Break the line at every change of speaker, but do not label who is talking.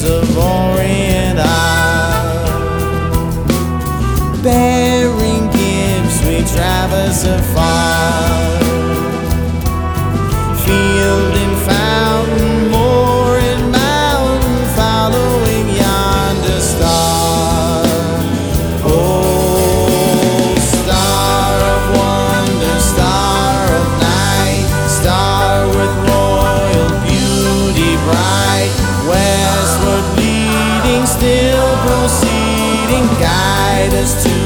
of Orient Isle. Bearing gifts we traverse afar, field and fountain, moor and mountain, following yonder star. Oh, star of wonder, star of night, star with royal beauty bright, westward leading, still proceeding, guide us to